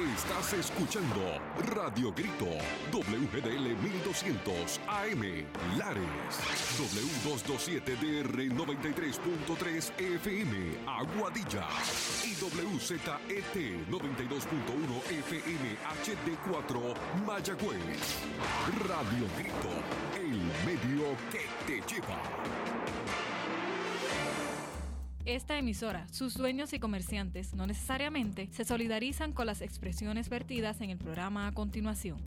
Estás escuchando Radio Grito, WGDL 1200 AM, Lares, W227DR 93.3 FM, Aguadilla, y WZET 92.1 FM HD4, Mayagüez. Radio Grito, el medio que te lleva. Esta emisora, sus dueños y comerciantes no necesariamente se solidarizan con las expresiones vertidas en el programa a continuación.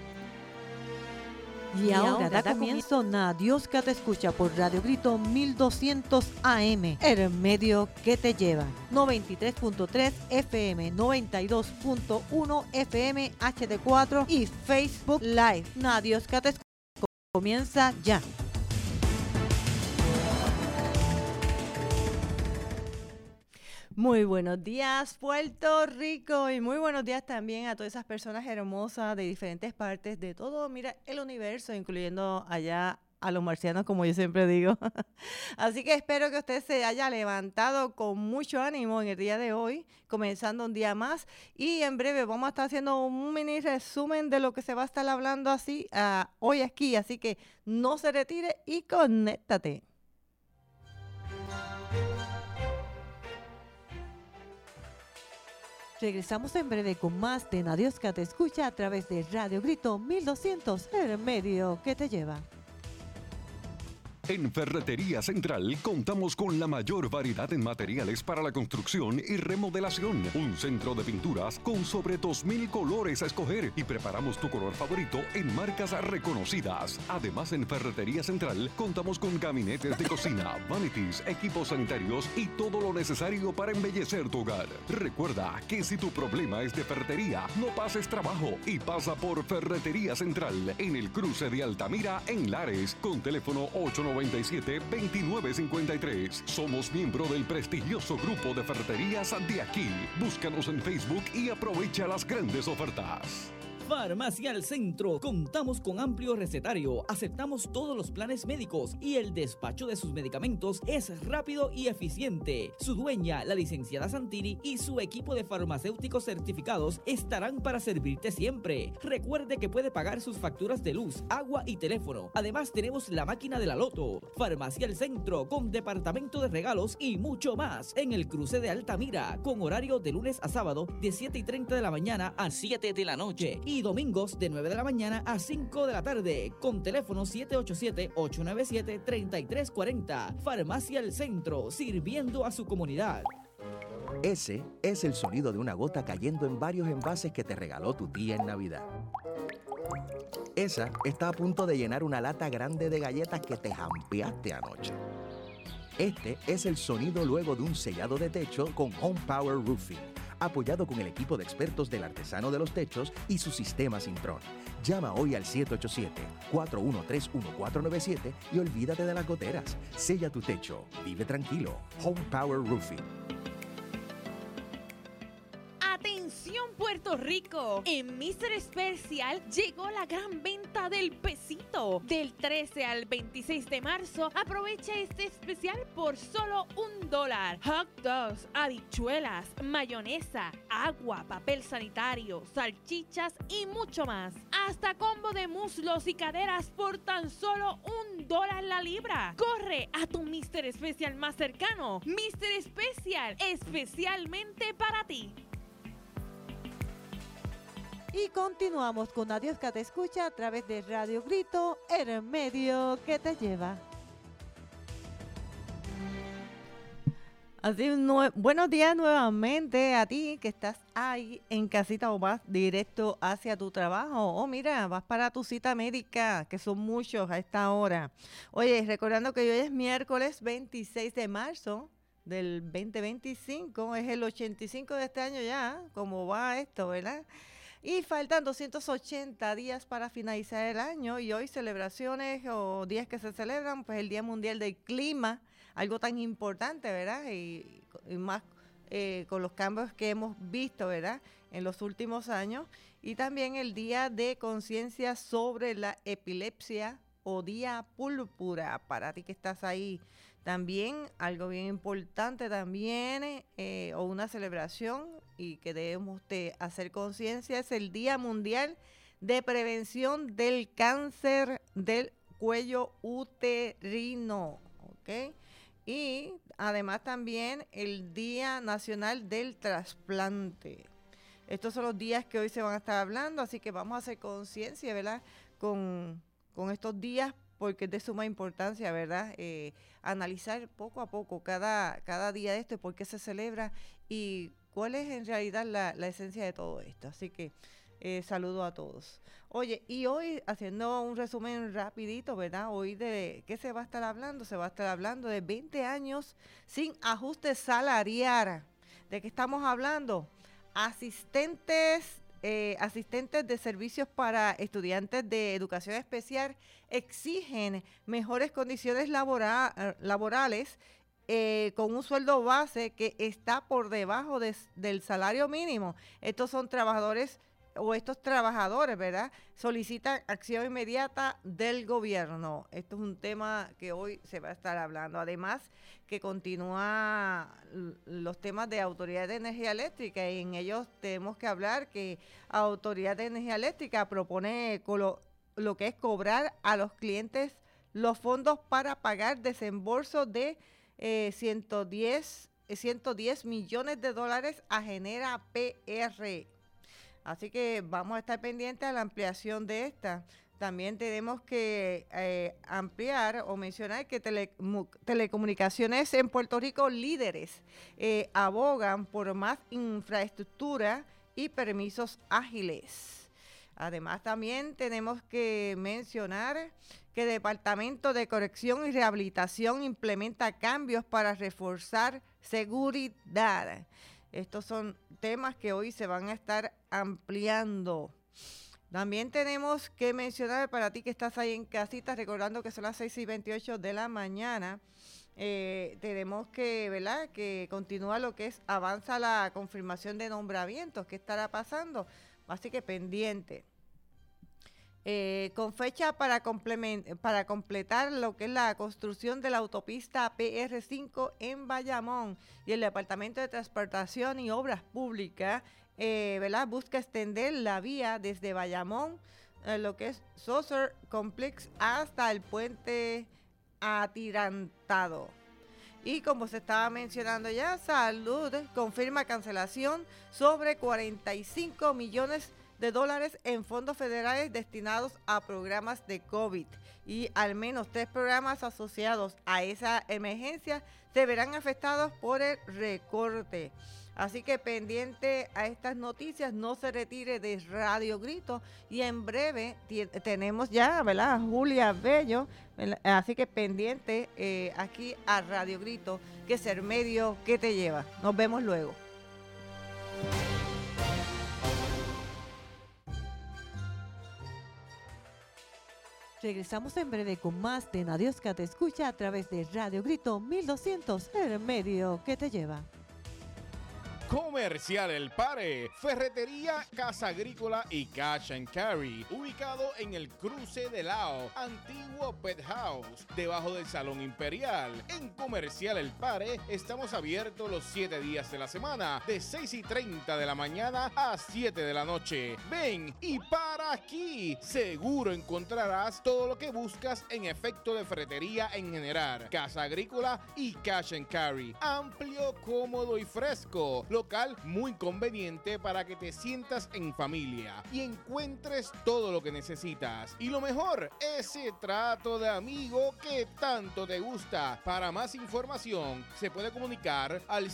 Y ahora da comienzo Dios que te escucha por Radio Grito 1200 AM, el medio que te lleva. 93.3 FM, 92.1 FM HD4 y Facebook Live. Dios que te escucha comienza ya. Muy buenos días, Puerto Rico, y muy buenos días también a todas esas personas hermosas de diferentes partes de todo, mira, el universo, incluyendo allá a los marcianos, como yo siempre digo. Así que espero que usted se haya levantado con mucho ánimo en el día de hoy, comenzando un día más, y en breve vamos a estar haciendo un mini resumen de lo que se va a estar hablando hoy aquí, así que no se retire y conéctate. Regresamos en breve con más de Dios que te escucha a través de Radio Grito 1200, el medio que te lleva. En Ferretería Central contamos con la mayor variedad en materiales para la construcción y remodelación. Un centro de pinturas con sobre 2,000 colores a escoger y preparamos tu color favorito en marcas reconocidas. Además, en Ferretería Central contamos con gabinetes de cocina, vanities, equipos sanitarios y todo lo necesario para embellecer tu hogar. Recuerda que si tu problema es de ferretería, no pases trabajo y pasa por Ferretería Central en el cruce de Altamira en Lares con teléfono 897-2953. Somos miembro del prestigioso grupo de ferreterías de aquí. Búscanos en Facebook y aprovecha las grandes ofertas. Farmacia al Centro. Contamos con amplio recetario, aceptamos todos los planes médicos y el despacho de sus medicamentos es rápido y eficiente. Su dueña, la licenciada Santini, y su equipo de farmacéuticos certificados estarán para servirte siempre. Recuerde que puede pagar sus facturas de luz, agua y teléfono. Además tenemos la máquina de la Loto. Farmacia al Centro con departamento de regalos y mucho más en el cruce de Altamira con horario de lunes a sábado de 7:30 de la mañana a 7 de la noche y domingos de 9 de la mañana a 5 de la tarde con teléfono 787-897-3340. Farmacia El Centro, sirviendo a su comunidad. Ese es el sonido de una gota cayendo en varios envases que te regaló tu tía en Navidad. Esa está a punto de llenar una lata grande de galletas que te jampeaste anoche. Este es el sonido luego de un sellado de techo con Home Power Roofing, apoyado con el equipo de expertos del artesano de los techos y su sistema Sintron. Llama hoy al 787-413-1497 y olvídate de las goteras. Sella tu techo. Vive tranquilo. Home Power Roofing. ¡Atención Puerto Rico! En Mr. Special llegó la gran venta del pesito. Del 13 al 26 de marzo, aprovecha este especial por solo $1. Hot dogs, habichuelas, mayonesa, agua, papel sanitario, salchichas y mucho más. Hasta combo de muslos y caderas por tan solo $1 la libra. Corre a tu Mr. Special más cercano. Mr. Special, especialmente para ti. Y continuamos con Dios que te escucha a través de Radio Grito, el medio que te lleva. Así, buenos días nuevamente a ti que estás ahí en casita o vas directo hacia tu trabajo. O mira, vas para tu cita médica, que son muchos a esta hora. Oye, recordando que hoy es miércoles 26 de marzo del 2025, es el 85 de este año ya, como va esto, ¿verdad? Y faltan 280 días para finalizar el año y hoy celebraciones o días que se celebran, pues el Día Mundial del Clima, algo tan importante, ¿verdad? Y más con los cambios que hemos visto, ¿verdad? En los últimos años. Y también el Día de Conciencia sobre la Epilepsia o Día Púrpura, para ti que estás ahí También, algo bien importante también, o una celebración y que debemos de hacer conciencia, es el Día Mundial de Prevención del Cáncer del Cuello Uterino, ¿ok? Y además también el Día Nacional del Trasplante. Estos son los días que hoy se van a estar hablando, así que vamos a hacer conciencia, ¿verdad? Con estos días, porque es de suma importancia, ¿verdad? Analizar poco a poco cada día de esto, por qué se celebra y cuál es en realidad la esencia de todo esto. Así que saludo a todos. Oye, y hoy, haciendo un resumen rapidito, ¿verdad? Hoy ¿qué se va a estar hablando? Se va a estar hablando de 20 años sin ajuste salarial. ¿De qué estamos hablando? Asistentes de servicios para estudiantes de educación especial exigen mejores condiciones laborales con un sueldo base que está por debajo del salario mínimo. Estos trabajadores, ¿verdad? Solicitan acción inmediata del gobierno. Esto es un tema que hoy se va a estar hablando. Además, que continúa los temas de Autoridad de Energía Eléctrica, y en ellos tenemos que hablar que Autoridad de Energía Eléctrica propone lo que es cobrar a los clientes los fondos para pagar desembolso de 110 millones de dólares a Genera PR. Así que vamos a estar pendientes a la ampliación de esta. También tenemos que ampliar o mencionar que Telecomunicaciones en Puerto Rico, líderes, abogan por más infraestructura y permisos ágiles. Además, también tenemos que mencionar que el Departamento de Corrección y Rehabilitación implementa cambios para reforzar seguridad. Estos son temas que hoy se van a estar ampliando. También tenemos que mencionar para ti que estás ahí en casita, recordando que son las 6:28 de la mañana, tenemos que, ¿verdad?, que continúa lo que es, avanza la confirmación de nombramientos. ¿Qué estará pasando? Así que pendiente. Con fecha para completar lo que es la construcción de la autopista PR5 en Bayamón, y el Departamento de Transportación y Obras Públicas, ¿verdad?, busca extender la vía desde Bayamón, lo que es Saucer Complex, hasta el puente Atirantado. Y como se estaba mencionando ya, Salud confirma cancelación sobre 45 millones de dólares en fondos federales destinados a programas de COVID, y al menos 3 programas asociados a esa emergencia se verán afectados por el recorte. Así que pendiente a estas noticias, no se retire de Radio Grito, y en breve tenemos ya, ¿verdad?, Julia Bello, ¿verdad? Así que pendiente aquí a Radio Grito, que es el medio que te lleva. Nos vemos luego. Regresamos en breve con más de Nadiosca Te Escucha a través de Radio Grito 1200, el medio que te lleva. Comercial El Pare, ferretería, casa agrícola y cash and carry, ubicado en el cruce de Lao, antiguo Pet House, debajo del Salón Imperial. En Comercial El Pare estamos abiertos los 7 días de la semana, de 6:30 de la mañana a 7 de la noche. Ven y para aquí, seguro encontrarás todo lo que buscas en efecto de ferretería en general, casa agrícola y cash and carry, amplio, cómodo y fresco. Local muy conveniente para que te sientas en familia y encuentres todo lo que necesitas. Y lo mejor, ese trato de amigo que tanto te gusta. Para más información, se puede comunicar al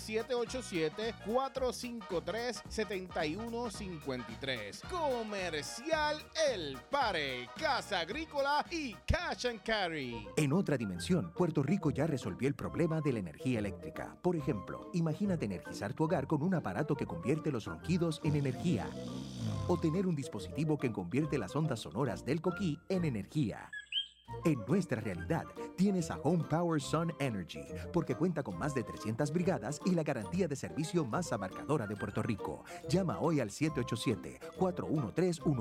787-453-7153. Comercial El Pare, casa agrícola y cash and carry. En otra dimensión, Puerto Rico ya resolvió el problema de la energía eléctrica. Por ejemplo, imagínate energizar tu hogar con un aparato que convierte los ronquidos en energía, o tener un dispositivo que convierte las ondas sonoras del coquí en energía. En nuestra realidad, tienes a Home Power Sun Energy, porque cuenta con más de 300 brigadas y la garantía de servicio más abarcadora de Puerto Rico. Llama hoy al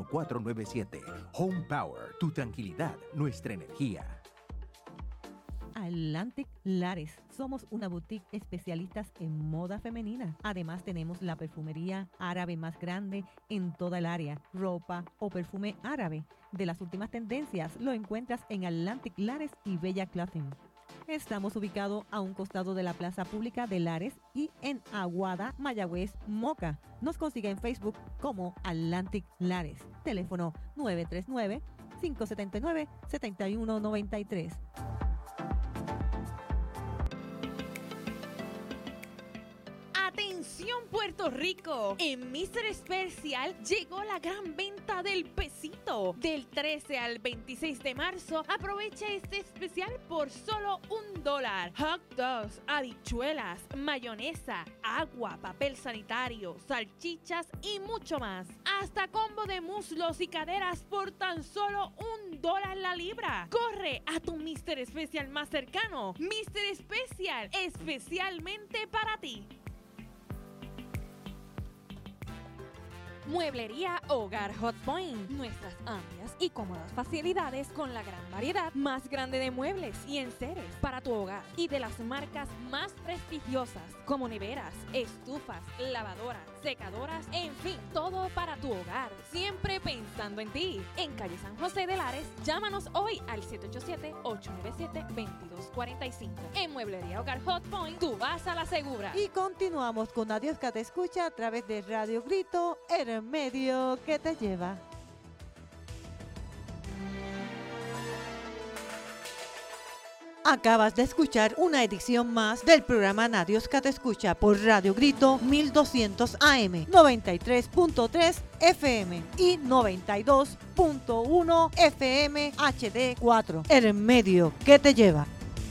787-413-1497. Home Power, tu tranquilidad, nuestra energía. Atlantic Lares. Somos una boutique especialistas en moda femenina. Además tenemos la perfumería árabe más grande en toda el área. Ropa o perfume árabe de las últimas tendencias lo encuentras en Atlantic Lares y Bella Clothing. Estamos ubicados a un costado de la Plaza Pública de Lares y en Aguada, Mayagüez, Moca. Nos consigue en Facebook como Atlantic Lares. Teléfono 939-579-7193. ¡Atención Puerto Rico! En Mr. Special llegó la gran venta del pesito. Del 13 al 26 de marzo, aprovecha este especial por solo $1. Hot dogs, habichuelas, mayonesa, agua, papel sanitario, salchichas y mucho más. Hasta combo de muslos y caderas por tan solo $1 la libra. Corre a tu Mr. Special más cercano. Mr. Special, especialmente para ti. Mueblería Hogar Hot Point. Nuestras amplias y cómodas facilidades con la gran variedad más grande de muebles y enseres para tu hogar y de las marcas más prestigiosas como neveras, estufas, lavadoras, secadoras, en fin, todo para tu hogar. Siempre pensando en ti. En calle San José de Lares, llámanos hoy al 787-897-2245. En Mueblería Hogar Hot Point, tú vas a la segura. Y continuamos con Adiós que te escucha a través de Radio Grito, el medio que te lleva. Acabas de escuchar una edición más del programa Nadios que te escucha por Radio Grito 1200 AM, 93.3 FM y 92.1 FM HD4. El medio que te lleva.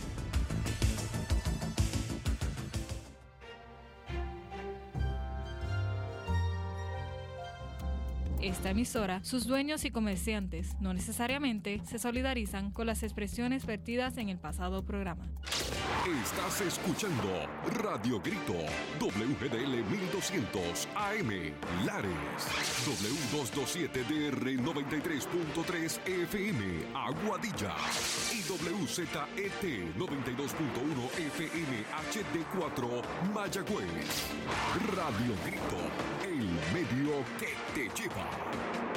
Esta emisora, sus dueños y comerciantes no necesariamente se solidarizan con las expresiones vertidas en el pasado programa. Estás escuchando Radio Grito, WGDL 1200 AM, Lares, W227DR 93.3 FM, Aguadilla y WZET 92.1 FM HD4, Mayagüez. Radio Grito, el medio que te lleva.